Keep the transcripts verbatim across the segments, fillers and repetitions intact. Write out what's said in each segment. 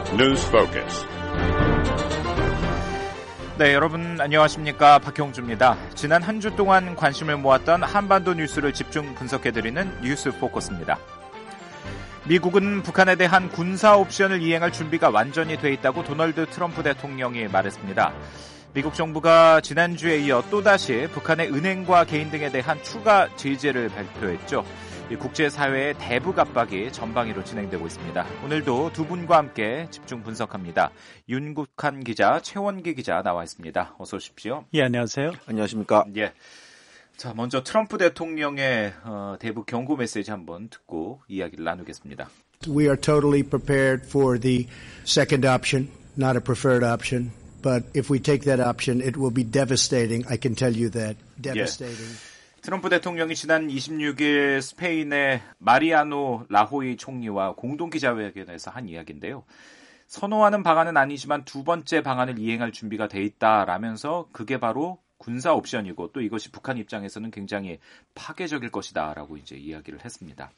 News Focus. 네, 여러분 안녕하십니까? 박형주입니다. 지난 한 주 동안 관심을 모았던 한반도 뉴스를 집중 분석해드리는 뉴스 포커스입니다. 미국은 북한에 대한 군사 옵션을 이행할 준비가 완전히 돼 있다고 도널드 트럼프 대통령이 말했습니다. 미국 정부가 지난주에 이어 또다시 북한의 은행과 개인 등에 대한 추가 제재를 발표했죠. 국제사회의 대북 압박이 전방위로 진행되고 있습니다. 오늘도 두 분과 함께 집중 분석합니다. 윤국한 기자, 최원기 기자 나와 있습니다. 어서 오십시오. 예, 안녕하세요. 안녕하십니까. 예. 자, 먼저 트럼프 대통령의 어, 대북 경고 메시지 한번 듣고 이야기를 나누겠습니다. We are totally prepared for the second option, not a preferred option. But if we take that option, it will be devastating. I can tell you that. Devastating. 예. 트럼프 대통령이 지난 이십육 일 스페인의 마리아노 라호이 총리와 공동기자회견에서 한 이야기인데요. 선호하는 방안은 아니지만 두 번째 방안을 이행할 준비가 돼 있다라면서 그게 바로 군사 옵션이고 또 이것이 북한 입장에서는 굉장히 파괴적일 것이다라고 이제 이야기를 했습니다.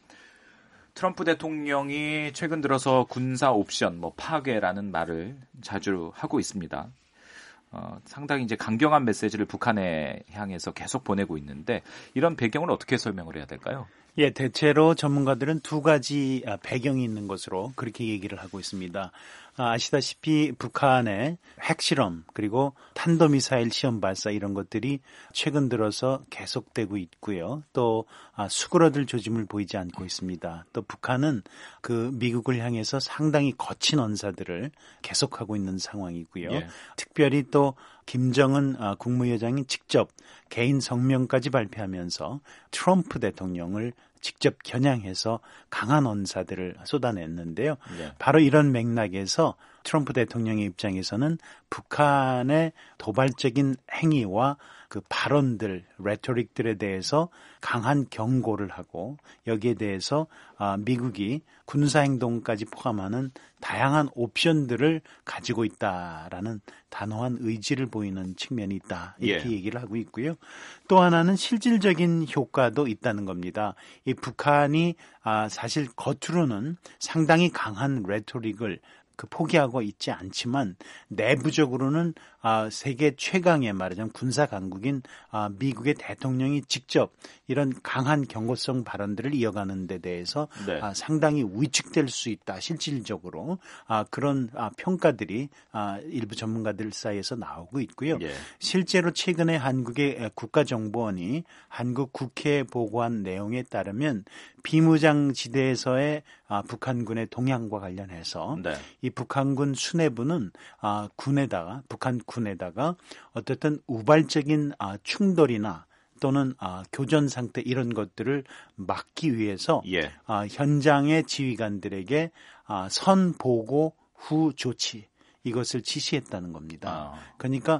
트럼프 대통령이 최근 들어서 군사 옵션, 뭐 파괴라는 말을 자주 하고 있습니다. 어, 상당히 이제 강경한 메시지를 북한에 향해서 계속 보내고 있는데 이런 배경을 어떻게 설명을 해야 될까요? 예, 대체로 전문가들은 두 가지 배경이 있는 것으로 그렇게 얘기를 하고 있습니다. 아시다시피 북한의 핵실험 그리고 탄도미사일 시험 발사 이런 것들이 최근 들어서 계속되고 있고요. 또 수그러들 조짐을 보이지 않고 있습니다. 또 북한은 그 미국을 향해서 상당히 거친 언사들을 계속하고 있는 상황이고요. 예. 특별히 또 김정은 국무위원장이 직접 개인 성명까지 발표하면서 트럼프 대통령을 직접 겨냥해서 강한 언사들을 쏟아냈는데요. 네. 바로 이런 맥락에서 트럼프 대통령의 입장에서는 북한의 도발적인 행위와 그 발언들, 레토릭들에 대해서 강한 경고를 하고 여기에 대해서 미국이 군사행동까지 포함하는 다양한 옵션들을 가지고 있다라는 단호한 의지를 보이는 측면이 있다. 이렇게 예. 얘기를 하고 있고요. 또 하나는 실질적인 효과도 있다는 겁니다. 이 북한이 사실 겉으로는 상당히 강한 레토릭을 그 포기하고 있지 않지만 내부적으로는 아, 세계 최강의 말하자면 군사 강국인 아, 미국의 대통령이 직접 이런 강한 경고성 발언들을 이어가는 데 대해서 네. 아, 상당히 위축될 수 있다. 실질적으로 아, 그런 아, 평가들이 아, 일부 전문가들 사이에서 나오고 있고요. 예. 실제로 최근에 한국의 국가정보원이 한국 국회에 보고한 내용에 따르면 비무장지대에서의 아, 북한군의 동향과 관련해서 네. 이 북한군 수뇌부는 아, 군에다가 북한 군에다가 어떻든 우발적인 아, 충돌이나 또는 아, 교전 상태 이런 것들을 막기 위해서 예. 아, 현장의 지휘관들에게 아, 선 보고 후 조치 이것을 지시했다는 겁니다. 아. 그러니까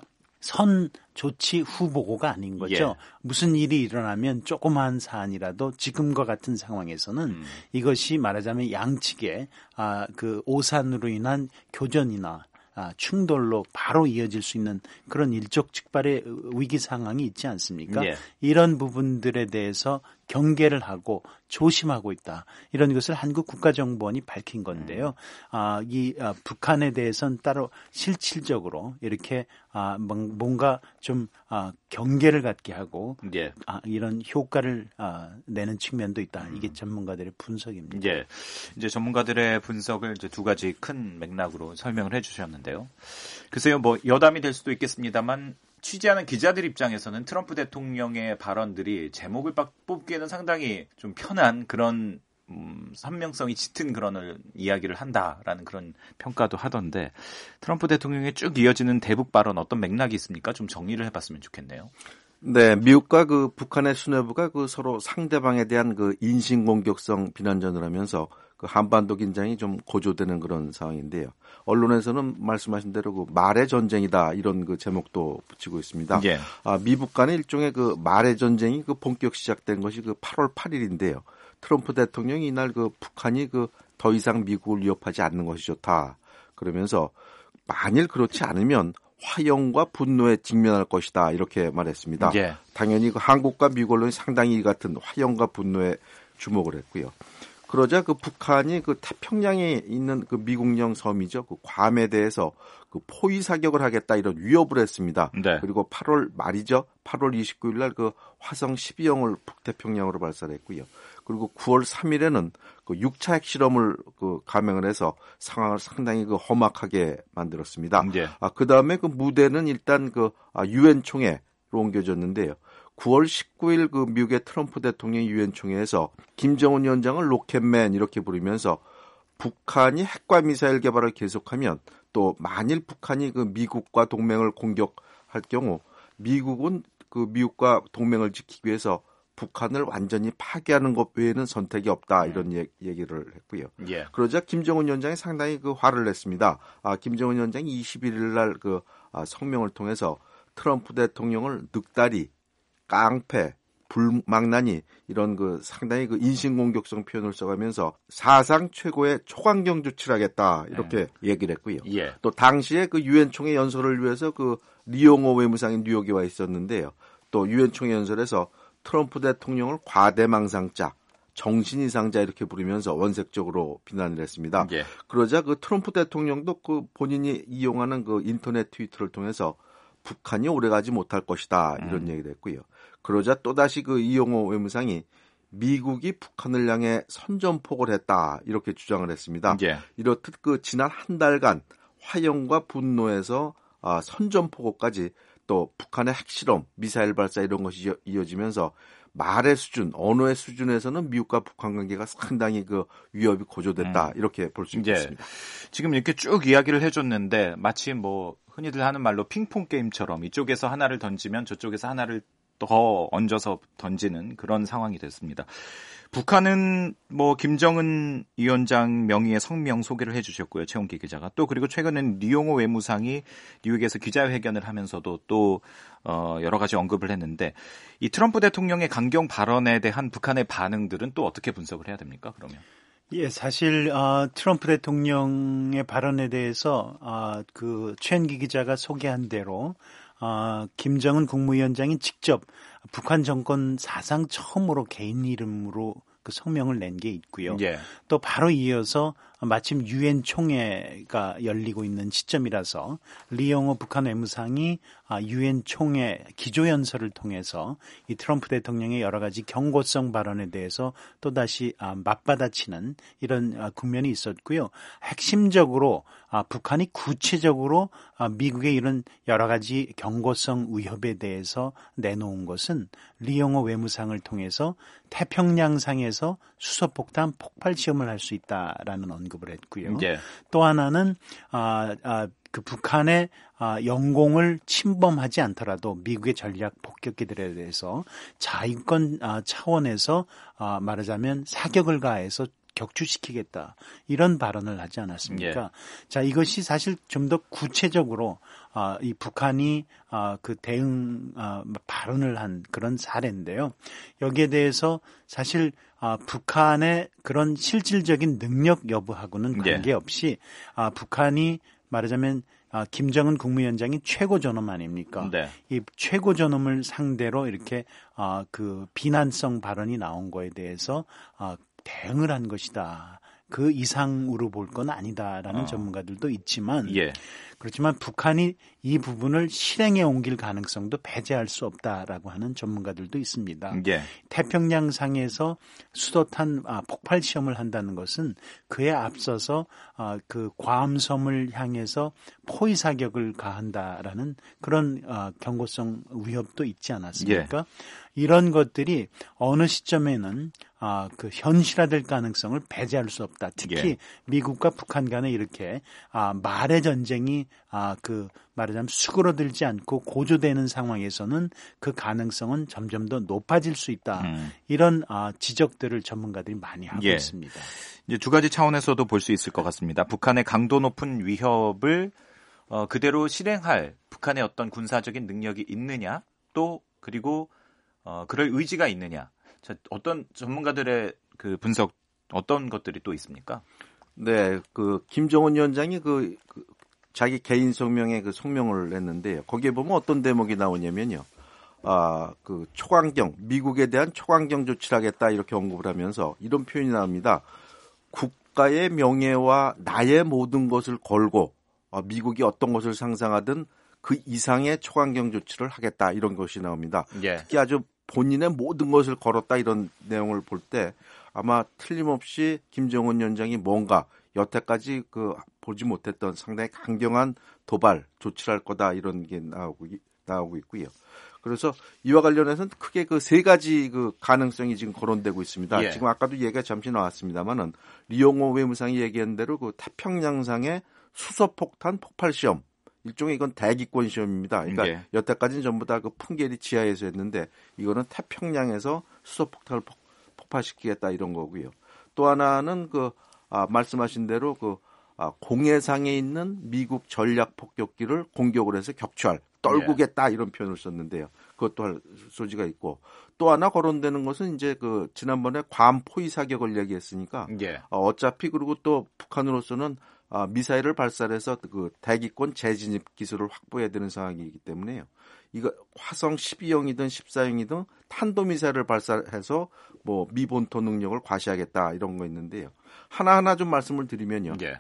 선 조치 후 보고가 아닌 거죠. 예. 무슨 일이 일어나면 조그마한 사안이라도 지금과 같은 상황에서는 음. 이것이 말하자면 양측의 아, 그 오산으로 인한 교전이나 아, 충돌로 바로 이어질 수 있는 그런 일촉즉발의 위기 상황이 있지 않습니까? 예. 이런 부분들에 대해서 경계를 하고 조심하고 있다. 이런 것을 한국 국가정보원이 밝힌 건데요. 아, 이 아, 북한에 대해서는 따로 실질적으로 이렇게 아, 뭔가 좀 아, 경계를 갖게 하고 예. 아, 이런 효과를 아, 내는 측면도 있다. 이게 전문가들의 분석입니다. 예. 이제 전문가들의 분석을 이제 두 가지 큰 맥락으로 설명을 해주셨는데요. 글쎄요, 뭐 여담이 될 수도 있겠습니다만. 취재하는 기자들 입장에서는 트럼프 대통령의 발언들이 제목을 뽑기에는 상당히 좀 편한 그런 음, 선명성이 짙은 그런 이야기를 한다라는 그런 평가도 하던데 트럼프 대통령의 쭉 이어지는 대북 발언 어떤 맥락이 있습니까? 좀 정리를 해봤으면 좋겠네요. 네, 미국과 그 북한의 수뇌부가 그 서로 상대방에 대한 그 인신공격성 비난전을 하면서 그 한반도 긴장이 좀 고조되는 그런 상황인데요. 언론에서는 말씀하신 대로 그 말의 전쟁이다 이런 그 제목도 붙이고 있습니다. 예. 아, 미북 간의 일종의 그 말의 전쟁이 그 본격 시작된 것이 그 팔월 팔일인데요. 트럼프 대통령이 이날 그 북한이 그 더 이상 미국을 위협하지 않는 것이 좋다. 그러면서 만일 그렇지 않으면 화형과 분노에 직면할 것이다 이렇게 말했습니다. 예. 당연히 그 한국과 미국 언론이 상당히 이 같은 화형과 분노에 주목을 했고요. 그러자 그 북한이 그 태평양에 있는 그 미국령 섬이죠. 그 괌에 대해서 그 포위 사격을 하겠다 이런 위협을 했습니다. 네. 그리고 팔월 말이죠. 팔월 이십구일 날 그 화성 십이형을 북태평양으로 발사를 했고요. 그리고 구월 삼일에는 그 육 차 핵실험을 그 감행을 해서 상황을 상당히 그 험악하게 만들었습니다. 네. 아, 그 다음에 그 무대는 일단 그 유엔 총회로 옮겨졌는데요. 구월 십구일 그 미국의 트럼프 대통령이 유엔 총회에서 김정은 위원장을 로켓맨 이렇게 부르면서 북한이 핵과 미사일 개발을 계속하면 또 만일 북한이 그 미국과 동맹을 공격할 경우 미국은 그 미국과 동맹을 지키기 위해서 북한을 완전히 파괴하는 것 외에는 선택이 없다 이런 예, 얘기를 했고요. 예. 그러자 김정은 위원장이 상당히 그 화를 냈습니다. 아, 김정은 위원장이 이십일일 날 그 아, 성명을 통해서 트럼프 대통령을 늑다리, 깡패, 불망나니 이런 그 상당히 그 인신공격성 표현을 써가면서 사상 최고의 초강경 조치를 하겠다 이렇게 네. 얘기를 했고요. 예. 또 당시에 그 유엔 총회 연설을 위해서 그 리용호 외무상이 뉴욕에 와 있었는데요. 또 유엔 총회 연설에서 트럼프 대통령을 과대망상자, 정신이상자 이렇게 부르면서 원색적으로 비난을 했습니다. 예. 그러자 그 트럼프 대통령도 그 본인이 이용하는 그 인터넷 트위터를 통해서 북한이 오래가지 못할 것이다 이런 음. 얘기를 했고요. 그러자 또다시 그 이용호 외무상이 미국이 북한을 향해 선전포고를 했다 이렇게 주장을 했습니다. 예. 이렇듯 그 지난 한 달간 화형과 분노에서 아, 선전포고까지 또 북한의 핵실험, 미사일 발사 이런 것이 이어지면서 말의 수준, 언어의 수준에서는 미국과 북한 관계가 상당히 그 위협이 고조됐다 음. 이렇게 볼 수 있겠습니다. 예. 지금 이렇게 쭉 이야기를 해줬는데 마치 뭐 흔히들 하는 말로 핑퐁 게임처럼 이쪽에서 하나를 던지면 저쪽에서 하나를 더 얹어서 던지는 그런 상황이 됐습니다. 북한은 뭐 김정은 위원장 명의의 성명 소개를 해주셨고요. 최홍기 기자가 또 그리고 최근엔 리용호 외무상이 뉴욕에서 기자회견을 하면서도 또 어, 여러 가지 언급을 했는데 이 트럼프 대통령의 강경 발언에 대한 북한의 반응들은 또 어떻게 분석을 해야 됩니까? 그러면? 예, 사실 어, 트럼프 대통령의 발언에 대해서 어, 그 최은기 기자가 소개한 대로 어, 김정은 국무위원장이 직접 북한 정권 사상 처음으로 개인 이름으로 그 성명을 낸 게 있고요. 예. 또 바로 이어서 마침 유엔 총회가 열리고 있는 시점이라서 리용호 북한 외무상이 유엔 총회 기조연설을 통해서 이 트럼프 대통령의 여러 가지 경고성 발언에 대해서 또다시 맞받아치는 이런 국면이 있었고요. 핵심적으로 북한이 구체적으로 미국의 이런 여러 가지 경고성 위협에 대해서 내놓은 것은 리용호 외무상을 통해서 태평양상에서 수소폭탄 폭발 시험을 할 수 있다라는 언급을 했고요. 예. 또 하나는 아, 아, 그 북한의 아, 영공을 침범하지 않더라도 미국의 전략 폭격기들에 대해서 자위권 아, 차원에서 아, 말하자면 사격을 가해서 격추시키겠다 이런 발언을 하지 않았습니까? 예. 자, 이것이 사실 좀 더 구체적으로 아, 이 북한이 아, 그 대응 아, 발언을 한 그런 사례인데요. 여기에 대해서 사실 아, 북한의 그런 실질적인 능력 여부하고는 관계없이 예. 아, 북한이 말하자면 아, 김정은 국무위원장이 최고 존엄 아닙니까? 네. 이 최고 존엄을 상대로 이렇게 아, 그 비난성 발언이 나온 거에 대해서 아, 대응을 한 것이다. 그 이상으로 볼 건 아니다라는 어. 전문가들도 있지만 예. 그렇지만 북한이 이 부분을 실행에 옮길 가능성도 배제할 수 없다라고 하는 전문가들도 있습니다. 예. 태평양상에서 수도탄 아, 폭발 시험을 한다는 것은 그에 앞서서 아, 그 괌섬을 향해서 포위 사격을 가한다라는 그런 아, 경고성 위협도 있지 않았습니까? 예. 이런 것들이 어느 시점에는 아, 그 현실화될 가능성을 배제할 수 없다. 특히 예. 미국과 북한 간에 이렇게 아, 말의 전쟁이 아, 그 말하자면 수그러들지 않고 고조되는 상황에서는 그 가능성은 점점 더 높아질 수 있다. 음. 이런 아, 지적들을 전문가들이 많이 하고 예. 있습니다. 이제 두 가지 차원에서도 볼 수 있을 것 같습니다. 북한의 강도 높은 위협을 어, 그대로 실행할 북한의 어떤 군사적인 능력이 있느냐, 또 그리고 어, 그럴 의지가 있느냐. 자, 어떤 전문가들의 그 분석 어떤 것들이 또 있습니까? 네, 그 김정은 위원장이 그, 그 자기 개인 성명에 그 성명을 했는데요. 거기에 보면 어떤 대목이 나오냐면요. 아, 그 초강경, 미국에 대한 초강경 조치를 하겠다 이렇게 언급을 하면서 이런 표현이 나옵니다. 국가의 명예와 나의 모든 것을 걸고 어, 미국이 어떤 것을 상상하든 그 이상의 초강경 조치를 하겠다 이런 것이 나옵니다. 예. 특히 아주 본인의 모든 것을 걸었다 이런 내용을 볼 때 아마 틀림없이 김정은 위원장이 뭔가 여태까지 그 보지 못했던 상당히 강경한 도발 조치를 할 거다 이런 게 나오고 나오고 있고요. 그래서 이와 관련해서는 크게 그 세 가지 그 가능성이 지금 거론되고 있습니다. 예. 지금 아까도 얘기가 잠시 나왔습니다만은 리용호 외무상이 얘기한 대로 그 태평양상의 수소폭탄 폭발 시험. 일종의 이건 대기권 시험입니다. 그러니까 예. 여태까지는 전부 다 그 풍계리 지하에서 했는데 이거는 태평양에서 수소폭탄을 폭, 폭발시키겠다 이런 거고요. 또 하나는 그 아, 말씀하신 대로 그 아, 공해상에 있는 미국 전략 폭격기를 공격을 해서 격추할 떨구겠다 이런 표현을 썼는데요. 그것도 할 소지가 있고 또 하나 거론되는 것은 이제 그 지난번에 괌 포위 사격을 얘기했으니까 예. 어, 어차피 그리고 또 북한으로서는 아, 미사일을 발사해서 그 대기권 재진입 기술을 확보해야 되는 상황이기 때문에요. 이거 화성 십이형이든 십사형이든 탄도미사일을 발사해서 뭐 미본토 능력을 과시하겠다 이런 거 있는데요. 하나하나 좀 말씀을 드리면요. 예.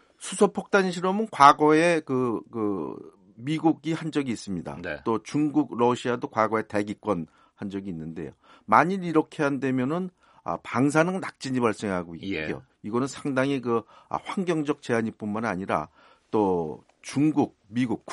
수소폭탄 실험은 과거에 그, 그 미국이 한 적이 있습니다. 네. 또 중국, 러시아도 과거에 대기권 한 적이 있는데요. 만일 이렇게 한다면은 아, 방사능 낙진이 발생하고 있고요. 예. 이거는 상당히 그 아, 환경적 제한이뿐만 아니라 또 중국, 미국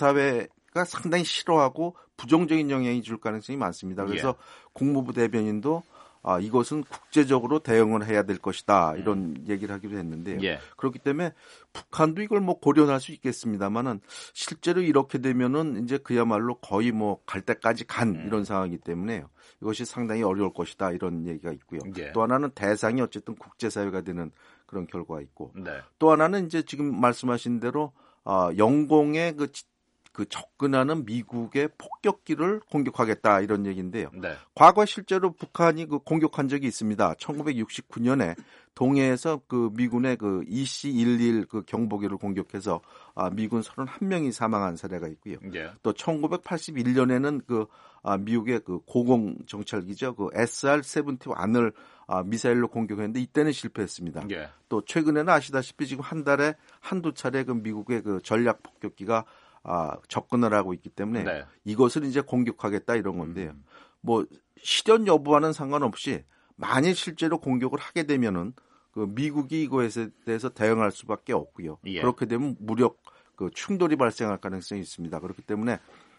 국제사회가 상당히 싫어하고 부정적인 영향이 줄 가능성이 많습니다. 그래서 예. 국무부 대변인도 아, 이것은 국제적으로 대응을 해야 될 것이다 이런 음. 얘기를 하기로 했는데요. 예. 그렇기 때문에 북한도 이걸 뭐 고려할 수 있겠습니다만은 실제로 이렇게 되면은 이제 그야말로 거의 뭐 갈 때까지 간 음. 이런 상황이기 때문에요. 이것이 상당히 어려울 것이다 이런 얘기가 있고요. 예. 또 하나는 대상이 어쨌든 국제사회가 되는 그런 결과가 있고 네. 또 하나는 이제 지금 말씀하신 대로 어, 영공의 그 그 접근하는 미국의 폭격기를 공격하겠다 이런 얘기인데요. 네. 과거에 실제로 북한이 그 공격한 적이 있습니다. 천구백육십구년에 동해에서 그 미군의 그 이씨 십일 그 경보기를 공격해서 아, 미군 서른한명이 사망한 사례가 있고요. 예. 또 천구백팔십일년에는 그 아, 미국의 그 고공 정찰기죠. 그 에스알 칠십일을 아, 미사일로 공격했는데 이때는 실패했습니다. 예. 또 최근에는 아시다시피 지금 한 달에 한두 차례 그 미국의 그 전략 폭격기가 아, 접근을 하고 있기 때문에 네. 이것을 이제 공격하겠다 이런 건데요. 음. 뭐 실현 여부와는 상관없이 만일 실제로 공격을 하게 되면은 그 미국이 이거에 대해서 대응할 수밖에 없고요. 예. 그렇게 되면 무력 그 충돌이 발생할 가능성이 있습니다. 그렇기 때문에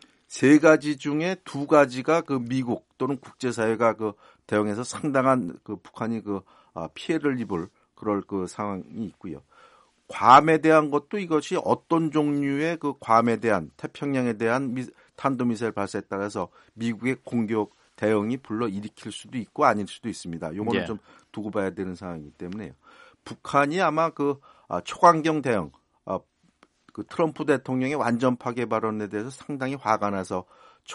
세 가지 중에 두 가지가 그 미국 또는 국제사회가 그 대응해서 상당한 그 북한이 그 아, 피해를 입을 그럴 그 상황이 있고요. 괌에 대한 것도 이것이 어떤 종류의 그 괌에 대한 태평양에 대한 미, 탄도미사일 발사에 따라서 미국의 공격 대응이 불러 일으킬 수도 있고 아닐 수도 있습니다. 요거는 예. 좀 두고 봐야 되는 상황이기 때문에요. 북한이 아마 그 아, 초강경 대응, 아, 그 트럼프 대통령의 완전 파괴 발언에 대해서 상당히 화가 나서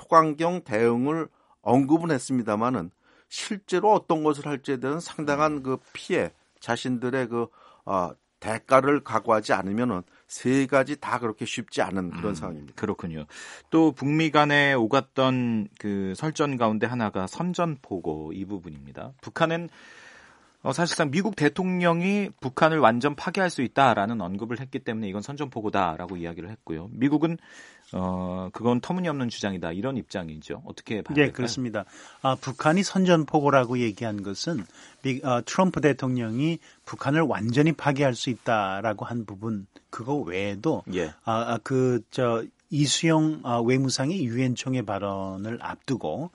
초강경 대응을 언급은 했습니다만은 실제로 어떤 것을 할지에 대한 상당한 그 피해, 자신들의 그 아, 대가를 각오하지 않으면은 세 가지 다 그렇게 쉽지 않은 그런 음, 상황입니다. 그렇군요. 또 북미 간에 오갔던 그 설전 가운데 하나가 선전포고 이 부분입니다. 북한은 어, 사실상 미국 대통령이 북한을 완전 파괴할 수 있다라는 언급을 했기 때문에 이건 선전포고다라고 이야기를 했고요. 미국은 어, 그건 터무니없는 주장이다 이런 입장이죠. 어떻게 봐야 될까요? 네, 그렇습니다. 아, 북한이 선전포고라고 얘기한 것은 미, 아, 트럼프 대통령이 북한을 완전히 파괴할 수 있다라고 한 부분 그거 외에도 예. 아, 그 저 이수영 외무상이 유엔 총회 발언을 앞두고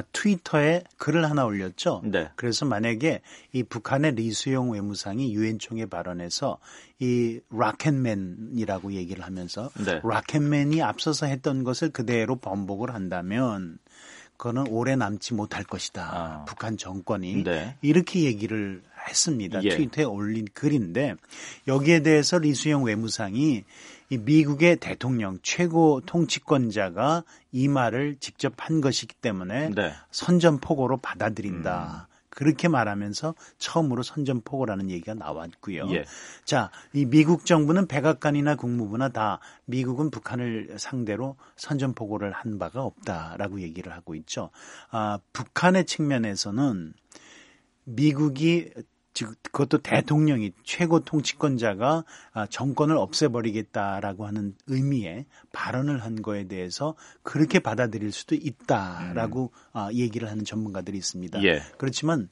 트위터에 글을 하나 올렸죠. 네. 그래서 만약에 이 북한의 리수영 외무상이 유엔 총회 발언에서 이 락앤맨이라고 얘기를 하면서 네. 락앤맨이 앞서서 했던 것을 그대로 번복을 한다면 그거는 오래 남지 못할 것이다. 아. 북한 정권이 네. 이렇게 얘기를 했습니다. 예. 트위터에 올린 글인데 여기에 대해서 리수영 외무상이 이 미국의 대통령 최고 통치권자가 이 말을 직접 한 것이기 때문에 네. 선전포고로 받아들인다. 음. 그렇게 말하면서 처음으로 선전포고라는 얘기가 나왔고요. 예. 자, 이 미국 정부는 백악관이나 국무부나 다 미국은 북한을 상대로 선전포고를 한 바가 없다라고 얘기를 하고 있죠. 아, 북한의 측면에서는 미국이 즉 그것도 대통령이 최고 통치권자가 정권을 없애버리겠다라고 하는 의미의 발언을 한 거에 대해서 그렇게 받아들일 수도 있다라고 음. 얘기를 하는 전문가들이 있습니다. 예. 그렇지만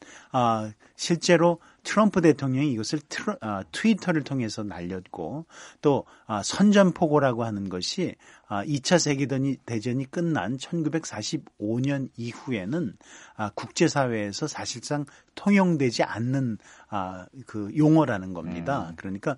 실제로 트럼프 대통령이 이것을 트러, 트위터를 통해서 날렸고 또 선전포고라고 하는 것이 이 차 세계대전이 끝난 천구백사십오 년 이후에는 국제사회에서 사실상 통용되지 않는 그 용어라는 겁니다. 음. 그러니까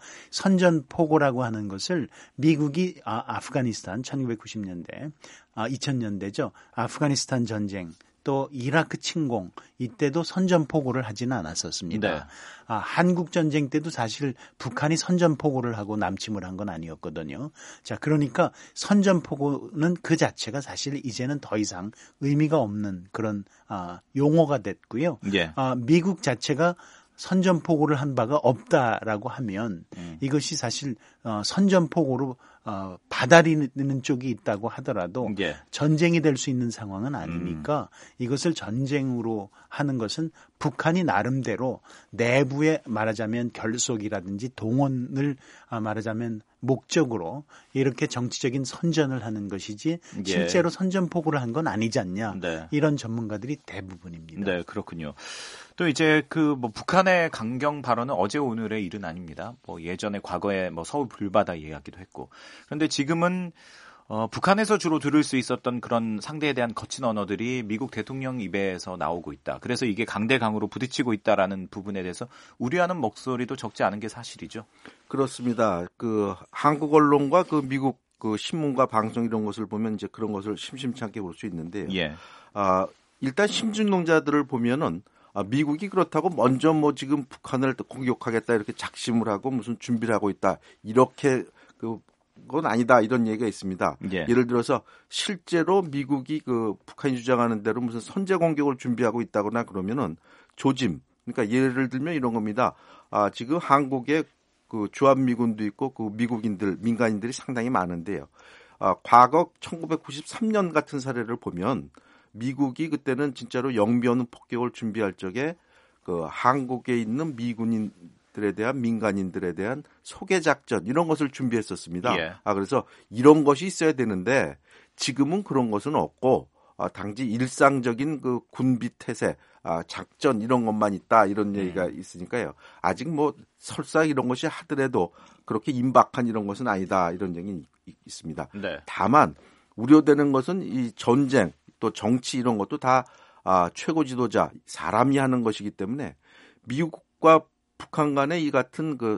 선전포고라고 하는 것을 미국이 아프가니스탄 천구백구십 년대, 이천 년대죠. 아프가니스탄 전쟁 또 이라크 침공 이때도 선전포고를 하지는 않았었습니다. 네. 아, 한국 전쟁 때도 사실 북한이 선전포고를 하고 남침을 한 건 아니었거든요. 자, 그러니까 선전포고는 그 자체가 사실 이제는 더 이상 의미가 없는 그런 아, 용어가 됐고요. 예. 아, 미국 자체가 선전포고를 한 바가 없다라고 하면 음. 이것이 사실 어, 선전포고로 어, 받아들이는 쪽이 있다고 하더라도 예. 전쟁이 될 수 있는 상황은 아니니까 음. 이것을 전쟁으로 하는 것은 북한이 나름대로 내부에 말하자면 결속이라든지 동원을 아, 말하자면 목적으로 이렇게 정치적인 선전을 하는 것이지 예. 실제로 선전포고를 한 건 아니지 않냐. 네. 이런 전문가들이 대부분입니다. 네, 그렇군요. 또 이제 그 뭐 북한의 강경 발언은 어제 오늘의 일은 아닙니다. 뭐 예전에 과거에 뭐 서울 불바다 이야기도 했고. 그런데 지금은 어, 북한에서 주로 들을 수 있었던 그런 상대에 대한 거친 언어들이 미국 대통령 입에서 나오고 있다. 그래서 이게 강대강으로 부딪히고 있다라는 부분에 대해서 우려하는 목소리도 적지 않은 게 사실이죠. 그렇습니다. 그 한국 언론과 그 미국 그 신문과 방송 이런 것을 보면 이제 그런 것을 심심치 않게 볼 수 있는데요. 예. 아, 일단 심증론자들을 보면은 아, 미국이 그렇다고 먼저 뭐 지금 북한을 공격하겠다 이렇게 작심을 하고 무슨 준비를 하고 있다 이렇게 그 그건 아니다 이런 얘기가 있습니다. 예. 예를 들어서 실제로 미국이 그 북한이 주장하는 대로 무슨 선제 공격을 준비하고 있다거나 그러면은 조짐 그러니까 예를 들면 이런 겁니다. 아, 지금 한국에 그 주한미군도 있고 그 미국인들 민간인들이 상당히 많은데요. 아, 과거 천구백구십삼 년 같은 사례를 보면 미국이 그때는 진짜로 영미 없는 폭격을 준비할 적에 그 한국에 있는 미군인들에 대한 민간인들에 대한 소개 작전 이런 것을 준비했었습니다. 예. 아 그래서 이런 것이 있어야 되는데 지금은 그런 것은 없고 아, 당시 일상적인 그 군비 태세, 아, 작전 이런 것만 있다 이런 얘기가 음. 있으니까요. 아직 뭐 설사 이런 것이 하더라도 그렇게 임박한 이런 것은 아니다 이런 얘기는 있습니다. 네. 다만 우려되는 것은 이 전쟁 또 정치 이런 것도 다 아, 최고 지도자 사람이 하는 것이기 때문에 미국과 북한 간의 이 같은 그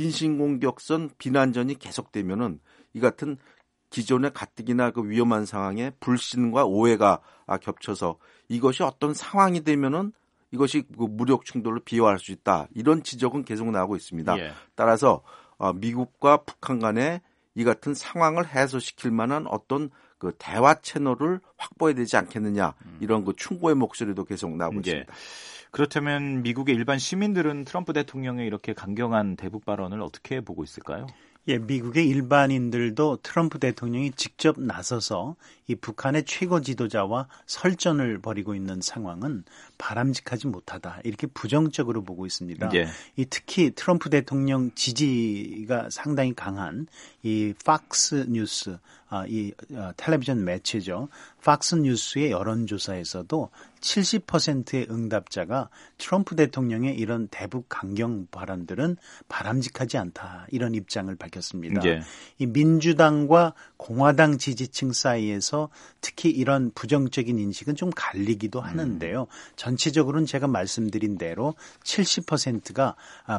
인신공격선 비난전이 계속되면은 이 같은 기존의 가뜩이나 그 위험한 상황에 불신과 오해가 겹쳐서 이것이 어떤 상황이 되면은 이것이 그 무력 충돌을 비화할 수 있다 이런 지적은 계속 나오고 있습니다. 예. 따라서 미국과 북한 간의 이 같은 상황을 해소시킬 만한 어떤 그 대화 채널을 확보해야 되지 않겠느냐 이런 그 충고의 목소리도 계속 나오고 예. 있습니다. 그렇다면 미국의 일반 시민들은 트럼프 대통령의 이렇게 강경한 대북 발언을 어떻게 보고 있을까요? 예, 미국의 일반인들도 트럼프 대통령이 직접 나서서 이 북한의 최고 지도자와 설전을 벌이고 있는 상황은 바람직하지 못하다. 이렇게 부정적으로 보고 있습니다. 예. 이 특히 트럼프 대통령 지지가 상당히 강한 이 팍스 뉴스, 아, 이 어, 텔레비전 매체죠. 팍스 뉴스의 여론조사에서도 칠십 퍼센트의 응답자가 트럼프 대통령의 이런 대북 강경 발언들은 바람직하지 않다. 이런 입장을 밝혔습니다. 예. 이 민주당과 공화당 지지층 사이에서 특히 이런 부정적인 인식은 좀 갈리기도 하는데요. 음. 전체적으로는 제가 말씀드린 대로 칠십 퍼센트가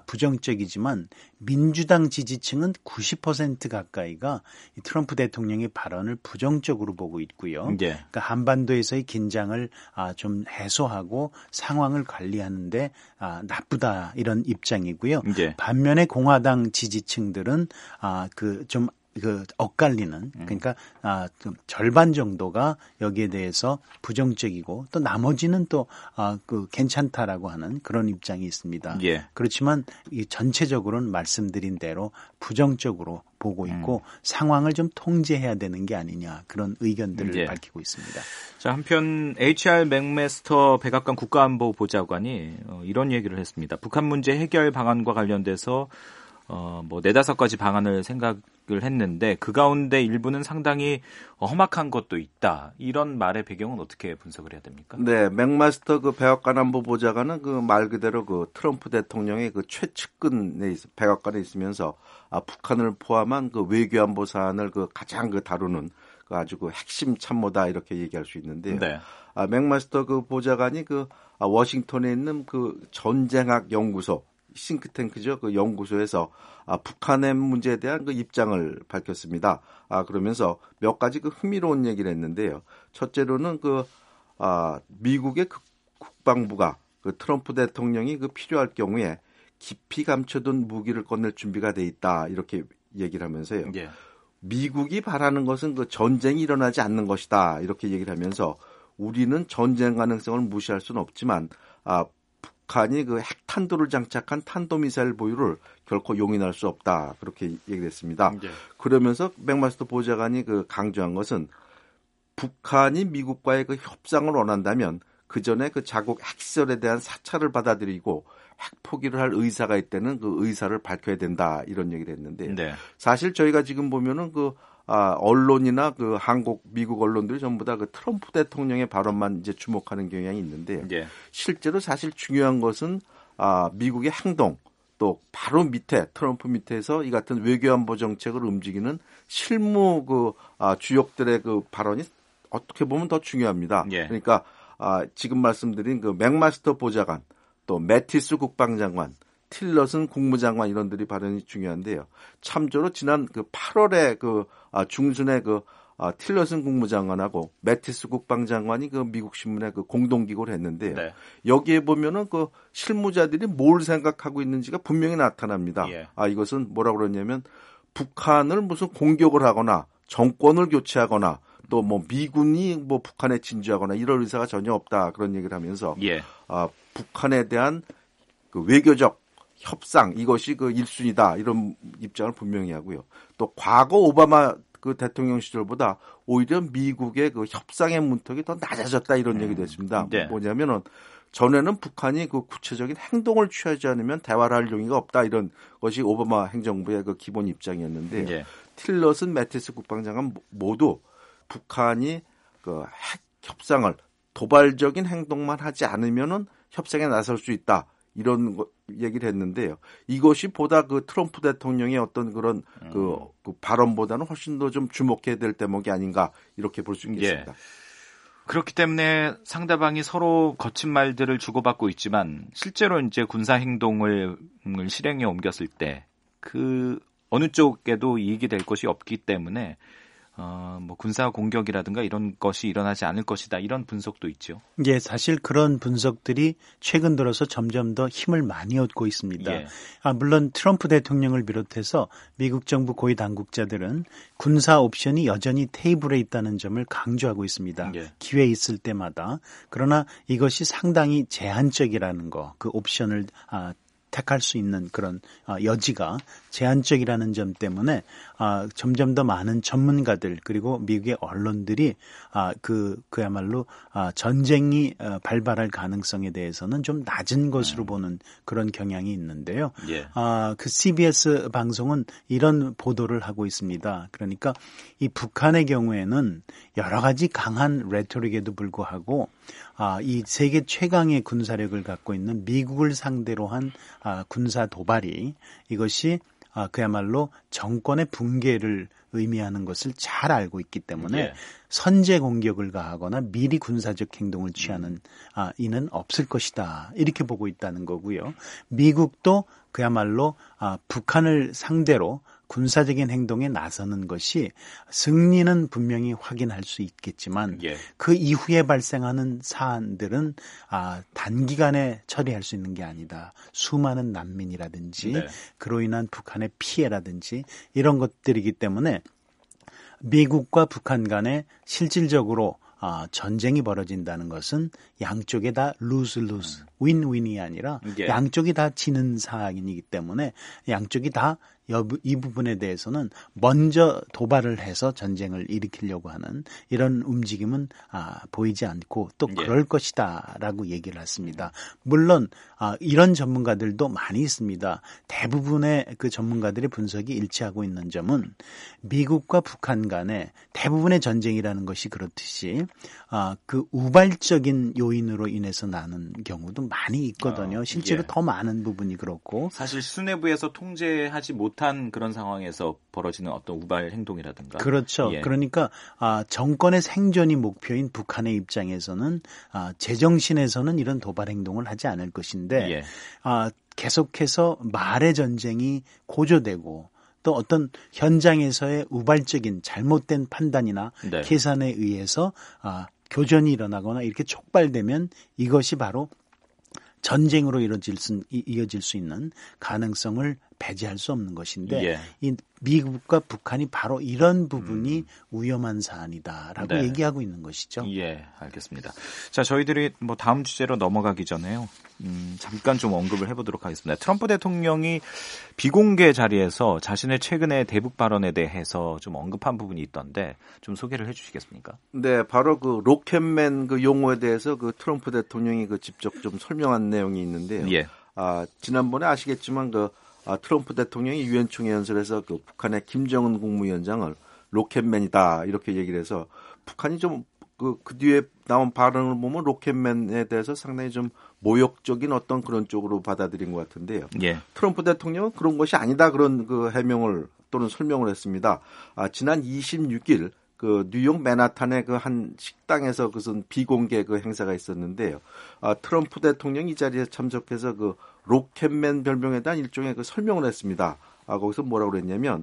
부정적이지만 민주당 지지층은 구십 퍼센트 가까이가 이 트럼프 대통령의 발언을 부정적으로 보고 있고요. 예. 그러니까 한반도에서의 긴장을 좀 해소하고 상황을 관리하는데 나쁘다 이런 입장이고요. 예. 반면에 공화당 지지층들은 그 좀 그 엇갈리는 그러니까 아, 좀 절반 정도가 여기에 대해서 부정적이고 또 나머지는 또 아, 그 괜찮다라고 하는 그런 입장이 있습니다. 예. 그렇지만 이 전체적으로는 말씀드린 대로 부정적으로 보고 있고 음. 상황을 좀 통제해야 되는 게 아니냐 그런 의견들을 예. 밝히고 있습니다. 자, 한편 에이치알 맥메스터 백악관 국가안보보좌관이 어, 이런 얘기를 했습니다. 북한 문제 해결 방안과 관련돼서 어, 뭐 네다섯 가지 방안을 생각을 했는데 그 가운데 일부는 상당히 험악한 것도 있다. 이런 말의 배경은 어떻게 분석을 해야 됩니까? 네, 맥마스터 그 백악관 안보보좌관은 그 말 그대로 그 트럼프 대통령의 그 최측근에 있, 백악관에 있으면서 아, 북한을 포함한 그 외교안보 사안을 그 가장 그 다루는 그 아주 그 핵심 참모다 이렇게 얘기할 수 있는데요. 네. 아, 맥마스터 그 보좌관이 그 아, 워싱턴에 있는 그 전쟁학 연구소 싱크탱크죠. 그 연구소에서 아, 북한의 문제에 대한 그 입장을 밝혔습니다. 아, 그러면서 몇 가지 그 흥미로운 얘기를 했는데요. 첫째로는 그 아, 미국의 그 국방부가 그 트럼프 대통령이 그 필요할 경우에 깊이 감춰둔 무기를 꺼낼 준비가 돼 있다 이렇게 얘기를 하면서요. 예. 미국이 바라는 것은 그 전쟁이 일어나지 않는 것이다 이렇게 얘기를 하면서 우리는 전쟁 가능성을 무시할 수는 없지만 아, 북한이 그 핵탄두를 장착한 탄도미사일 보유를 결코 용인할 수 없다 그렇게 얘기했습니다. 네. 그러면서 맥마스터 보좌관이 그 강조한 것은 북한이 미국과의 그 협상을 원한다면 그 전에 그 자국 핵시설에 대한 사찰을 받아들이고 핵 포기를 할 의사가 있다는 그 의사를 밝혀야 된다 이런 얘기를 했는데 네. 사실 저희가 지금 보면은 그 아, 언론이나 그 한국, 미국 언론들이 전부 다 그 트럼프 대통령의 발언만 이제 주목하는 경향이 있는데 예. 실제로 사실 중요한 것은 아, 미국의 행동 또 바로 밑에 트럼프 밑에서 이 같은 외교안보 정책을 움직이는 실무 그 아, 주역들의 그 발언이 어떻게 보면 더 중요합니다. 예. 그러니까 아, 지금 말씀드린 그 맥마스터 보좌관 또 매티스 국방장관 틸러슨 국무장관 이런들이 발언이 중요한데요. 참조로 지난 그 팔월에 그 아, 중순에 그 아, 틸러슨 국무장관하고 매티스 국방장관이 그 미국 신문에 그 공동 기고를 했는데요. 네. 여기에 보면은 그 실무자들이 뭘 생각하고 있는지가 분명히 나타납니다. 예. 아 이것은 뭐라고 그러냐면 북한을 무슨 공격을 하거나 정권을 교체하거나 또 뭐 미군이 뭐 북한에 진주하거나 이럴 의사가 전혀 없다 그런 얘기를 하면서 예. 아, 북한에 대한 그 외교적 협상 이것이 그 일 순위다 이런 입장을 분명히 하고요. 또 과거 오바마 그 대통령 시절보다 오히려 미국의 그 협상의 문턱이 더 낮아졌다 이런 음, 얘기도 했습니다. 네. 뭐냐면은 전에는 북한이 그 구체적인 행동을 취하지 않으면 대화를 할 용의가 없다 이런 것이 오바마 행정부의 그 기본 입장이었는데 네. 틸러슨 매티스 국방장관 모두 북한이 그 핵 협상을 도발적인 행동만 하지 않으면은 협상에 나설 수 있다. 이런 거, 얘기를 했는데요. 이것이 보다 그 트럼프 대통령의 어떤 그런 음. 그, 그 발언보다는 훨씬 더 좀 주목해야 될 대목이 아닌가 이렇게 볼 수 있겠습니다. 예. 그렇기 때문에 상대방이 서로 거친 말들을 주고받고 있지만 실제로 이제 군사 행동을 실행에 옮겼을 때 그 어느 쪽에도 이익이 될 것이 없기 때문에 어, 뭐 군사 공격이라든가 이런 것이 일어나지 않을 것이다 이런 분석도 있죠. 예, 사실 그런 분석들이 최근 들어서 점점 더 힘을 많이 얻고 있습니다. 예. 아, 물론 트럼프 대통령을 비롯해서 미국 정부 고위 당국자들은 군사 옵션이 여전히 테이블에 있다는 점을 강조하고 있습니다. 예. 기회 있을 때마다. 그러나 이것이 상당히 제한적이라는 거, 그 옵션을 아, 택할 수 있는 그런 여지가 제한적이라는 점 때문에 점점 더 많은 전문가들 그리고 미국의 언론들이 그 그야말로 전쟁이 발발할 가능성에 대해서는 좀 낮은 것으로 보는 그런 경향이 있는데요. 예. 그 씨비에스 방송은 이런 보도를 하고 있습니다. 그러니까 이 북한의 경우에는 여러 가지 강한 레토릭에도 불구하고 아, 이 세계 최강의 군사력을 갖고 있는 미국을 상대로 한 아, 군사 도발이 이것이 아, 그야말로 정권의 붕괴를 의미하는 것을 잘 알고 있기 때문에 예. 선제 공격을 가하거나 미리 군사적 행동을 취하는 아, 이는 없을 것이다. 이렇게 보고 있다는 거고요. 미국도 그야말로 아, 북한을 상대로 군사적인 행동에 나서는 것이 승리는 분명히 확인할 수 있겠지만 예. 그 이후에 발생하는 사안들은 아, 단기간에 처리할 수 있는 게 아니다. 수많은 난민이라든지 네. 그로 인한 북한의 피해라든지 이런 것들이기 때문에 미국과 북한 간에 실질적으로 아, 전쟁이 벌어진다는 것은 양쪽에 다 lose lose, win win이 아니라 예. 양쪽이 다 지는 사안이기 때문에 양쪽이 다 이 부분에 대해서는 먼저 도발을 해서 전쟁을 일으키려고 하는 이런 움직임은 아, 보이지 않고 또 그럴 예. 것이다라고 얘기를 했습니다. 물론 아, 이런 전문가들도 많이 있습니다. 대부분의 그 전문가들의 분석이 일치하고 있는 점은 미국과 북한 간에 대부분의 전쟁이라는 것이 그렇듯이 아, 그 우발적인 요인으로 인해서 나는 경우도 많이 있거든요. 실제로 예. 더 많은 부분이 그렇고 사실 수뇌부에서 통제하지 못한 그런 상황에서 벌어지는 어떤 우발 행동이라든가 그렇죠. 예. 그러니까 아, 정권의 생존이 목표인 북한의 입장에서는 아, 제정신에서는 이런 도발 행동을 하지 않을 것인데 예. 아, 계속해서 말의 전쟁이 고조되고 또 어떤 현장에서의 우발적인 잘못된 판단이나 네. 계산에 의해서 아, 교전이 일어나거나 이렇게 촉발되면 이것이 바로 전쟁으로 이어질 수, 이어질 수 있는 가능성을 배제할 수 없는 것인데 예. 이 미국과 북한이 바로 이런 부분이 음. 위험한 사안이다라고 네. 얘기하고 있는 것이죠. 예, 알겠습니다. 자, 저희들이 뭐 다음 주제로 넘어가기 전에요. 음, 잠깐 좀 언급을 해보도록 하겠습니다. 트럼프 대통령이 비공개 자리에서 자신의 최근의 대북 발언에 대해서 좀 언급한 부분이 있던데 좀 소개를 해주시겠습니까? 네, 바로 그 로켓맨 그 용어에 대해서 그 트럼프 대통령이 그 직접 좀 설명한 내용이 있는데요. 예. 아, 지난번에 아시겠지만 그 아, 트럼프 대통령이 유엔 총회 연설에서 그 북한의 김정은 국무위원장을 로켓맨이다 이렇게 얘기를 해서 북한이 좀 그, 그 뒤에 나온 발언을 보면 로켓맨에 대해서 상당히 좀 모욕적인 어떤 그런 쪽으로 받아들인 것 같은데요. 예. 트럼프 대통령은 그런 것이 아니다 그런 그 해명을 또는 설명을 했습니다. 아, 지난 이십육 일 그 뉴욕 맨하탄의 그 한 식당에서 그것은 비공개 그 행사가 있었는데요. 아, 트럼프 대통령이 이 자리에 참석해서 그 로켓맨 별명에 대한 일종의 그 설명을 했습니다. 아, 거기서 뭐라고 그랬냐면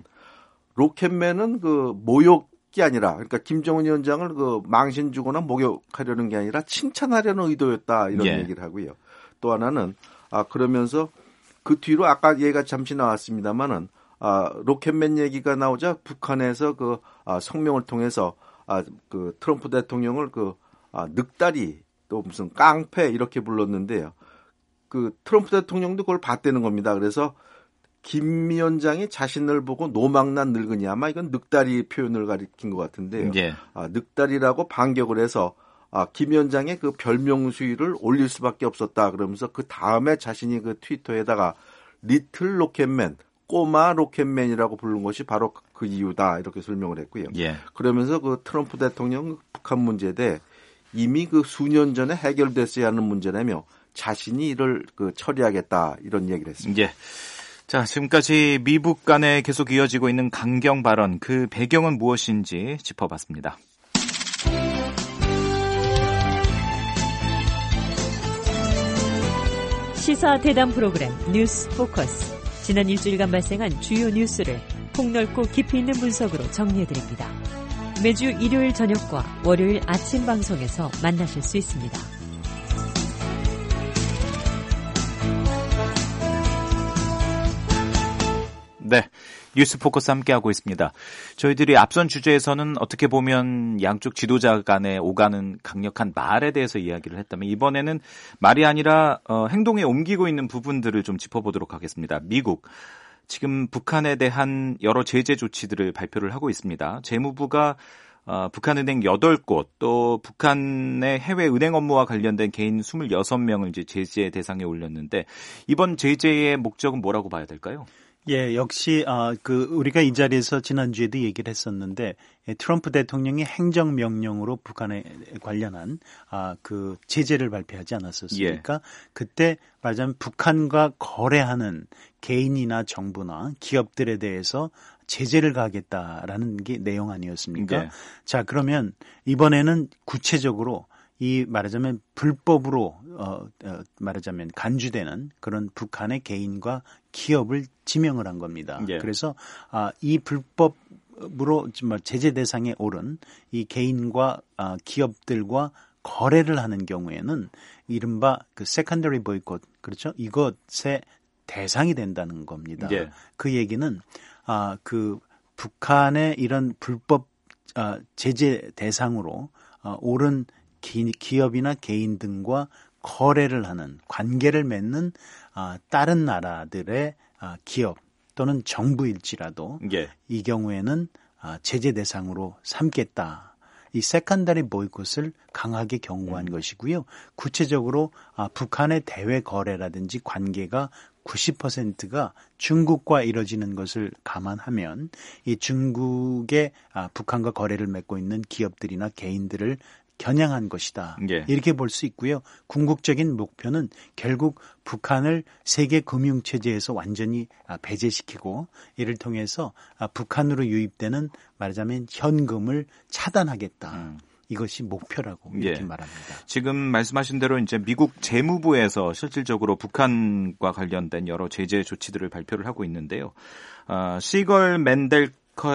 로켓맨은 그 모욕이 아니라 그러니까 김정은 위원장을 그 망신 주거나 목욕하려는 게 아니라 칭찬하려는 의도였다 이런 예. 얘기를 하고요. 또 하나는 아, 그러면서 그 뒤로 아까 얘기가 잠시 나왔습니다만은 아, 로켓맨 얘기가 나오자 북한에서 그 아, 성명을 통해서 아, 그 트럼프 대통령을 그 아, 늑다리 또 무슨 깡패 이렇게 불렀는데요. 그 트럼프 대통령도 그걸 봤다는 겁니다. 그래서 김 위원장이 자신을 보고 노망난 늙은이 아마 이건 늑다리 표현을 가리킨 것 같은데요. 예. 아, 늑다리라고 반격을 해서 아, 김 위원장의 그 별명 수위를 올릴 수밖에 없었다. 그러면서 그 다음에 자신이 그 트위터에다가 리틀 로켓맨 꼬마 로켓맨이라고 부른 것이 바로 그 이유다 이렇게 설명을 했고요. 예. 그러면서 그 트럼프 대통령 북한 문제에 대해 이미 그 수년 전에 해결됐어야 하는 문제라며 자신이 이를 그 처리하겠다 이런 얘기를 했습니다. 예. 자, 지금까지 미북 간에 계속 이어지고 있는 강경 발언 그 배경은 무엇인지 짚어봤습니다. 시사 대담 프로그램 뉴스 포커스. 지난 일주일간 발생한 주요 뉴스를 폭넓고 깊이 있는 분석으로 정리해드립니다. 매주 일요일 저녁과 월요일 아침 방송에서 만나실 수 있습니다. 네, 뉴스 포커스 함께하고 있습니다. 저희들이 앞선 주제에서는 어떻게 보면 양쪽 지도자 간에 오가는 강력한 말에 대해서 이야기를 했다면 이번에는 말이 아니라 어, 행동에 옮기고 있는 부분들을 좀 짚어보도록 하겠습니다. 미국, 지금 북한에 대한 여러 제재 조치들을 발표를 하고 있습니다. 재무부가 어, 북한은행 여덟 곳, 또 북한의 해외 은행 업무와 관련된 개인 이십육 명을 이제 제재 대상에 올렸는데 이번 제재의 목적은 뭐라고 봐야 될까요? 예, 역시 아, 그 우리가 이 자리에서 지난주에도 얘기를 했었는데 예, 트럼프 대통령이 행정 명령으로 북한에 관련한 아, 그 제재를 발표하지 않았었습니까? 예. 그때 말하자면 북한과 거래하는 개인이나 정부나 기업들에 대해서 제재를 가하겠다라는 게 내용 아니었습니까? 예. 자, 그러면 이번에는 구체적으로 이 말하자면 불법으로 어, 어 말하자면 간주되는 그런 북한의 개인과 기업을 지명을 한 겁니다. 예. 그래서 아, 이 불법으로 정말 제재 대상에 오른 이 개인과 아, 기업들과 거래를 하는 경우에는 이른바 그 세컨더리 보이콧 그렇죠? 이것의 대상이 된다는 겁니다. 예. 그 얘기는 아, 그 북한의 이런 불법 아, 제재 대상으로 아, 오른 기업이나 개인 등과 거래를 하는 관계를 맺는 아, 다른 나라들의 아, 기업 또는 정부일지라도 예. 이 경우에는 제재 대상으로 삼겠다. 이 세컨더리 보이콧을 강하게 경고한 음. 것이고요. 구체적으로 북한의 대외 거래라든지 관계가 구십 퍼센트가 중국과 이뤄지는 것을 감안하면 이 중국의 북한과 거래를 맺고 있는 기업들이나 개인들을 겨냥한 것이다. 예. 이렇게 볼 수 있고요. 궁극적인 목표는 결국 북한을 세계 금융체제에서 완전히 배제시키고 이를 통해서 북한으로 유입되는 말하자면 현금을 차단하겠다. 음. 이것이 목표라고 이렇게 예. 말합니다. 지금 말씀하신 대로 이제 미국 재무부에서 실질적으로 북한과 관련된 여러 제재 조치들을 발표를 하고 있는데요. 어, 시걸 맨델,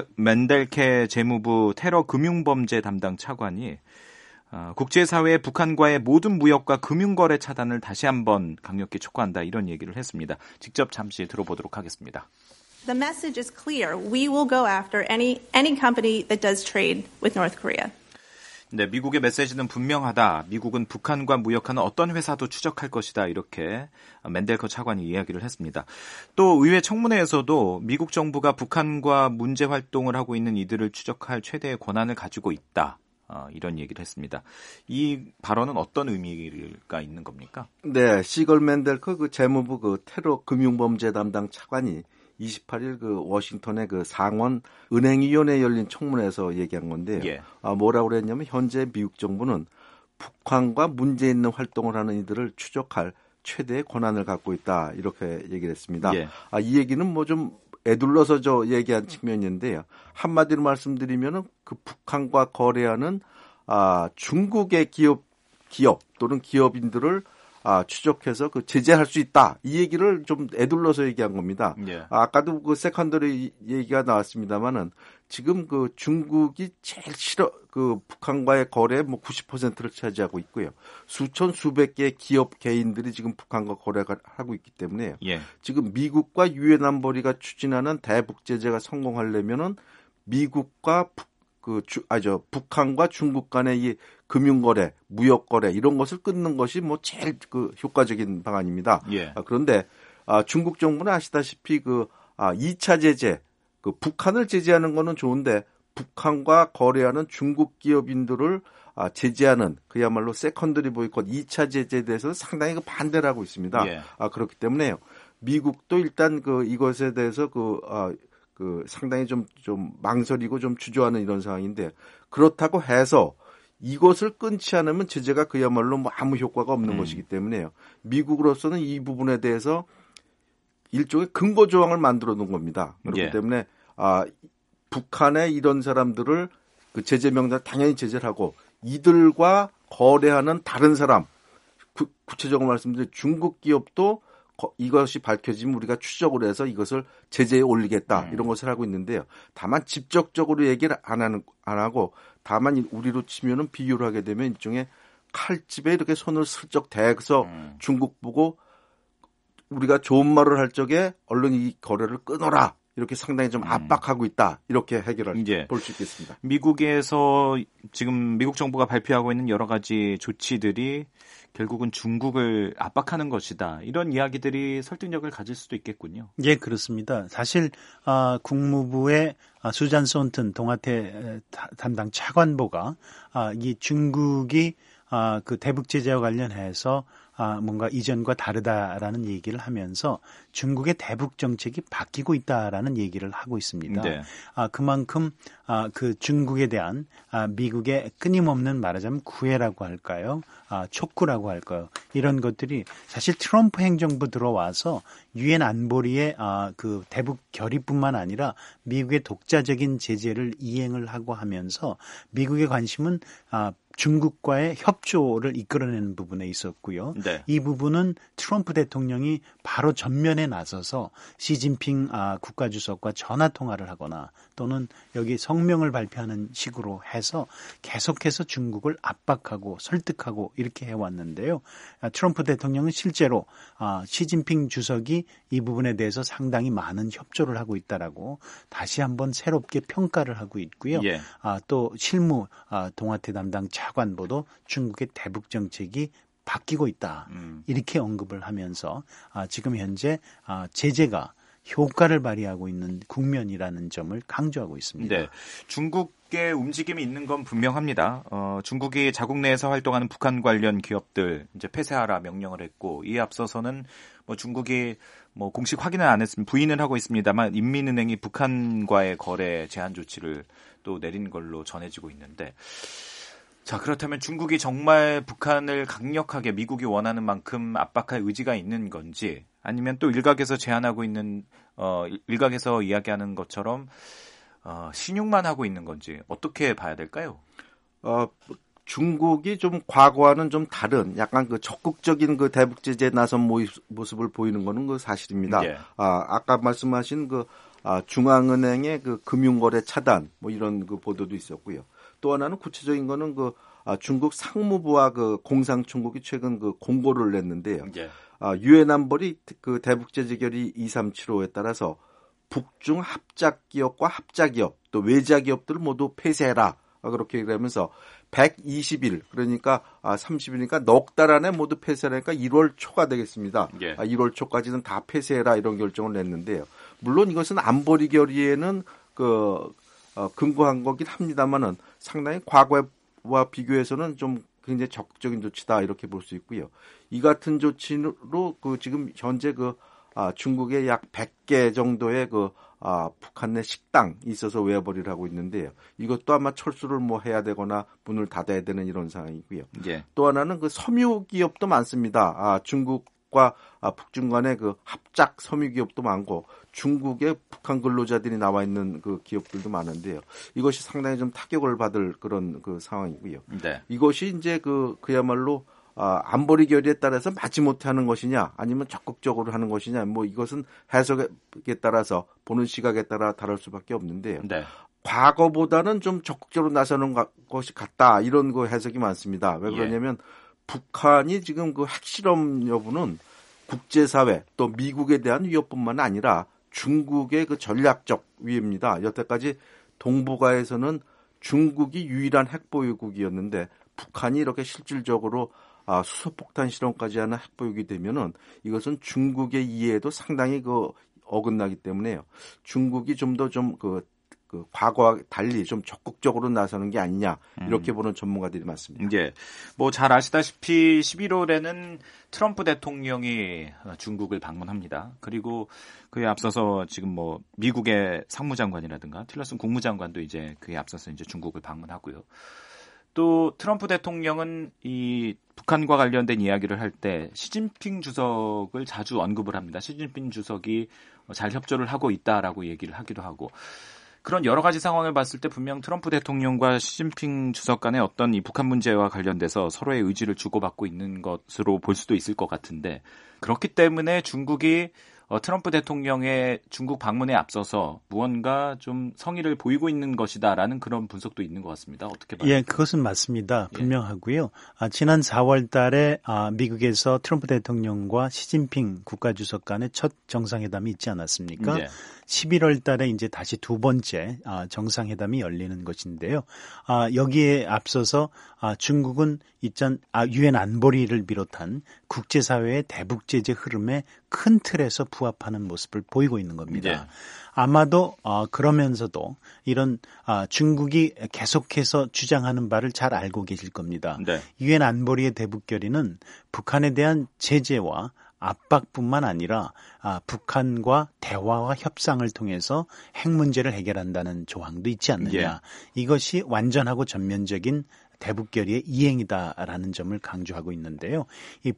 맨델케 재무부 테러 금융범죄 담당 차관이 어, 국제사회에 북한과의 모든 무역과 금융거래 차단을 다시 한번 강력히 촉구한다 이런 얘기를 했습니다. 직접 잠시 들어보도록 하겠습니다. The message is clear. We will go after any any company that does trade with North Korea. 네, 미국의 메시지는 분명하다. 미국은 북한과 무역하는 어떤 회사도 추적할 것이다. 이렇게 맨델커 차관이 이야기를 했습니다. 또 의회 청문회에서도 미국 정부가 북한과 문제 활동을 하고 있는 이들을 추적할 최대의 권한을 가지고 있다. 어, 이런 얘기를 했습니다. 이 발언은 어떤 의미가 있는 겁니까? 네, 시걸 맨델커 그 재무부 그 테러 금융범죄 담당 차관이 이십팔 일 그 워싱턴의 그 상원 은행위원회에 열린 청문회에서 얘기한 건데요. 예. 아, 뭐라고 그랬냐면 현재 미국 정부는 북한과 문제 있는 활동을 하는 이들을 추적할 최대의 권한을 갖고 있다. 이렇게 얘기를 했습니다. 예. 아, 이 얘기는 뭐 좀 애둘러서 저 얘기한 측면인데요. 한마디로 말씀드리면은 그 북한과 거래하는 아, 중국의 기업 기업 또는 기업인들을 아, 추적해서 그 제재할 수 있다. 이 얘기를 좀 애둘러서 얘기한 겁니다. 예. 아, 아까도 그 세컨더리 얘기가 나왔습니다만은 지금 그 중국이 제일 싫어 그 북한과의 거래 뭐 구십 퍼센트를 차지하고 있고요. 수천 수백 개의 기업 개인들이 지금 북한과 거래를 하고 있기 때문에 예. 지금 미국과 유엔 안보리가 추진하는 대북 제재가 성공하려면은 미국과 북 그, 주, 아, 저, 북한과 중국 간의 이 금융거래, 무역거래, 이런 것을 끊는 것이 뭐 제일 그 효과적인 방안입니다. 예. 아, 그런데, 아, 중국 정부는 아시다시피 그, 아, 이 차 제재, 그 북한을 제재하는 거는 좋은데, 북한과 거래하는 중국 기업인들을 아, 제재하는 그야말로 세컨더리 보이콧 이 차 제재에 대해서는 상당히 그 반대를 하고 있습니다. 예. 아, 그렇기 때문에요. 미국도 일단 그 이것에 대해서 그, 아, 그 상당히 좀, 좀 망설이고 좀 주저하는 이런 상황인데 그렇다고 해서 이것을 끊지 않으면 제재가 그야말로 뭐 아무 효과가 없는 음. 것이기 때문에요. 미국으로서는 이 부분에 대해서 일종의 근거 조항을 만들어 놓은 겁니다. 그렇기 예. 때문에 아, 북한의 이런 사람들을 그 제재 명단 당연히 제재를 하고 이들과 거래하는 다른 사람 구, 구체적으로 말씀드리면 중국 기업도 이것이 밝혀지면 우리가 추적을 해서 이것을 제재에 올리겠다 이런 것을 하고 있는데요. 다만 직접적으로 얘기를 안 하는 안 하고 다만 우리로 치면은 비유를 하게 되면 일종의 칼집에 이렇게 손을 슬쩍 대서 음. 중국 보고 우리가 좋은 말을 할 적에 얼른 이 거래를 끊어라. 이렇게 상당히 좀 압박하고 있다. 이렇게 해결할 예. 볼 수 있겠습니다. 미국에서 지금 미국 정부가 발표하고 있는 여러 가지 조치들이 결국은 중국을 압박하는 것이다. 이런 이야기들이 설득력을 가질 수도 있겠군요. 예, 그렇습니다. 사실 아, 국무부의 아, 수잔 손튼 동아태 담당 차관보가 아, 이 중국이 아, 그 대북 제재와 관련해서 아, 뭔가 이전과 다르다라는 얘기를 하면서 중국의 대북 정책이 바뀌고 있다라는 얘기를 하고 있습니다. 네. 아, 그만큼 아, 그 중국에 대한 아, 미국의 끊임없는 말하자면 구애라고 할까요? 아, 촉구라고 할까요? 이런 것들이 사실 트럼프 행정부 들어와서 유엔 안보리의 아, 그 대북 결의뿐만 아니라 미국의 독자적인 제재를 이행을 하고 하면서 미국의 관심은 아, 중국과의 협조를 이끌어내는 부분에 있었고요. 네. 이 부분은 트럼프 대통령이 바로 전면에 나서서 시진핑 아, 국가주석과 전화통화를 하거나 또는 여기 성명을 발표하는 식으로 해서 계속해서 중국을 압박하고 설득하고 이렇게 해왔는데요. 아, 트럼프 대통령은 실제로 아, 시진핑 주석이 이 부분에 대해서 상당히 많은 협조를 하고 있다라고 다시 한번 새롭게 평가를 하고 있고요. 예. 아, 또 실무 아, 동아태 담당 차관보도 중국의 대북 정책이 바뀌고 있다. 음. 이렇게 언급을 하면서 아, 지금 현재 아, 제재가 효과를 발휘하고 있는 국면이라는 점을 강조하고 있습니다. 네, 중국의 움직임이 있는 건 분명합니다. 어, 중국이 자국 내에서 활동하는 북한 관련 기업들 이제 폐쇄하라 명령을 했고, 이에 앞서서는 뭐 중국이 뭐 공식 확인은 안 했으면 부인을 하고 있습니다만 인민은행이 북한과의 거래 제한 조치를 또 내린 걸로 전해지고 있는데, 자, 그렇다면 중국이 정말 북한을 강력하게 미국이 원하는 만큼 압박할 의지가 있는 건지, 아니면 또 일각에서 제안하고 있는 어 일각에서 이야기하는 것처럼 어 신용만 하고 있는 건지 어떻게 봐야 될까요? 어 중국이 좀 과거와는 좀 다른 약간 그 적극적인 그 대북 제재에 나선 모습을 보이는 거는 그 사실입니다. 예. 아, 아까 말씀하신 그 아, 중앙은행의 그 금융거래 차단 뭐 이런 그 보도도 있었고요. 또 하나는 구체적인 거는 그 아, 중국 상무부와 그 공상총국이 최근 그 공고를 냈는데요. 예. 아, 유엔 안보리 그 대북 제재 결의 이삼칠오에 따라서 북중 합작 기업과 합작 기업 또 외자 기업들을 모두 폐쇄해라. 그렇게 얘기하면서 백이십 일 그러니까 아, 삼십 일이니까 넉 달 안에 모두 폐쇄하니까 일월 초가 되겠습니다. 예. 아, 일월 초까지는 다 폐쇄해라 이런 결정을 냈는데요. 물론 이것은 안보리 결의에는 그 어, 근거한 거긴 합니다만은 상당히 과거와 비교해서는 좀 굉장히 적극적인 조치다 이렇게 볼 수 있고요. 이 같은 조치로 그 지금 현재 그 아, 중국에 약 백 개 정도의 그 아, 북한 내 식당이 있어서 외화벌이를 하고 있는데요. 이것도 아마 철수를 뭐 해야 되거나 문을 닫아야 되는 이런 상황이고요. 예. 또 하나는 그 섬유 기업도 많습니다. 아, 중국과 아, 북중 간의 그 합작 섬유 기업도 많고 중국의 북한 근로자들이 나와 있는 그 기업들도 많은데요. 이것이 상당히 좀 타격을 받을 그런 그 상황이고요. 네. 이것이 이제 그 그야말로 아, 안보리 결의에 따라서 마지못해 하는 것이냐 아니면 적극적으로 하는 것이냐 뭐 이것은 해석에 따라서 보는 시각에 따라 다를 수밖에 없는데요. 네. 과거보다는 좀 적극적으로 나서는 것이 같다 이런 그 해석이 많습니다. 왜 그러냐면 예. 북한이 지금 그 핵실험 여부는 국제사회 또 미국에 대한 위협뿐만 아니라 중국의 그 전략적 위협입니다. 여태까지 동북아에서는 중국이 유일한 핵보유국이었는데 북한이 이렇게 실질적으로 아, 수소폭탄 실험까지 하는 핵보유국이 되면은 이것은 중국의 이해에도 상당히 그 어긋나기 때문에요. 중국이 좀 더 좀 그 그 과거와 달리 좀 적극적으로 나서는 게 아니냐 이렇게 음. 보는 전문가들이 많습니다. 예, 뭐 잘 아시다시피 십일월에는 트럼프 대통령이 중국을 방문합니다. 그리고 그에 앞서서 지금 뭐 미국의 상무장관이라든가 틸러슨 국무장관도 이제 그에 앞서서 이제 중국을 방문하고요. 또 트럼프 대통령은 이 북한과 관련된 이야기를 할 때 시진핑 주석을 자주 언급을 합니다. 시진핑 주석이 잘 협조를 하고 있다라고 얘기를 하기도 하고. 그런 여러 가지 상황을 봤을 때 분명 트럼프 대통령과 시진핑 주석 간의 어떤 이 북한 문제와 관련돼서 서로의 의지를 주고받고 있는 것으로 볼 수도 있을 것 같은데, 그렇기 때문에 중국이 어, 트럼프 대통령의 중국 방문에 앞서서 무언가 좀 성의를 보이고 있는 것이다라는 그런 분석도 있는 것 같습니다. 어떻게 봐요? 예, 그것은 맞습니다. 분명하고요. 예. 아, 지난 사월 달에 아, 미국에서 트럼프 대통령과 시진핑 국가주석 간의 첫 정상회담이 있지 않았습니까? 예. 십일월 달에 이제 다시 두 번째 아, 정상회담이 열리는 것인데요. 아, 여기에 앞서서 아, 중국은 이전 아, 유엔 안보리를 비롯한 국제사회의 대북 제재 흐름에 큰 틀에서 부합하는 모습을 보이고 있는 겁니다. 네. 아마도 어, 그러면서도 이런 어, 중국이 계속해서 주장하는 바를 잘 알고 계실 겁니다. 유엔 네. 안보리의 대북 결의는 북한에 대한 제재와 압박뿐만 아니라 아, 북한과 대화와 협상을 통해서 핵 문제를 해결한다는 조항도 있지 않느냐. 예. 이것이 완전하고 전면적인 대북 결의의 이행이다라는 점을 강조하고 있는데요. 이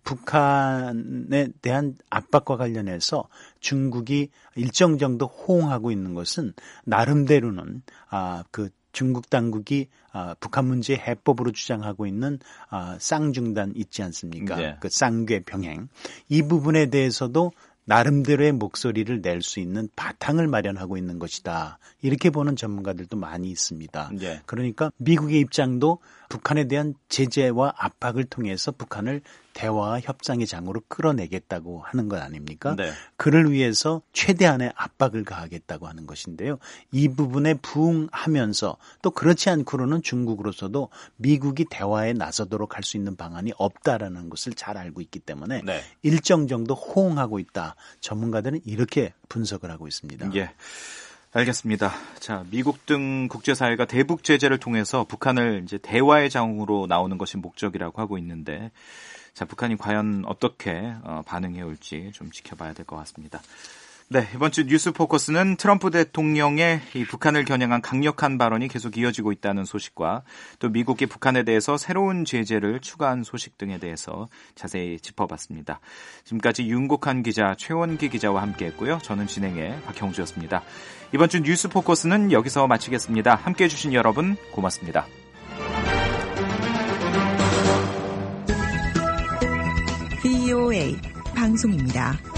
북한에 대한 압박과 관련해서 중국이 일정 정도 호응하고 있는 것은 나름대로는 아, 그 중국 당국이 아, 북한 문제 해법으로 주장하고 있는 아, 쌍중단 있지 않습니까? 네. 그 쌍궤 병행. 이 부분에 대해서도 나름대로의 목소리를 낼 수 있는 바탕을 마련하고 있는 것이다. 이렇게 보는 전문가들도 많이 있습니다. 네. 그러니까 미국의 입장도 북한에 대한 제재와 압박을 통해서 북한을 대화와 협상의 장으로 끌어내겠다고 하는 것 아닙니까? 네. 그를 위해서 최대한의 압박을 가하겠다고 하는 것인데요. 이 부분에 부응하면서 또 그렇지 않고는 중국으로서도 미국이 대화에 나서도록 할 수 있는 방안이 없다라는 것을 잘 알고 있기 때문에 네. 일정 정도 호응하고 있다. 전문가들은 이렇게 분석을 하고 있습니다. 예. 알겠습니다. 자, 미국 등 국제사회가 대북 제재를 통해서 북한을 이제 대화의 장으로 나오는 것이 목적이라고 하고 있는데, 자, 북한이 과연 어떻게 어, 반응해 올지 좀 지켜봐야 될 것 같습니다. 네, 이번 주 뉴스 포커스는 트럼프 대통령의 이 북한을 겨냥한 강력한 발언이 계속 이어지고 있다는 소식과 또 미국이 북한에 대해서 새로운 제재를 추가한 소식 등에 대해서 자세히 짚어봤습니다. 지금까지 윤국한 기자, 최원기 기자와 함께했고요. 저는 진행의 박형주였습니다. 이번 주 뉴스 포커스는 여기서 마치겠습니다. 함께해 주신 여러분 고맙습니다. 브이오에이 방송입니다.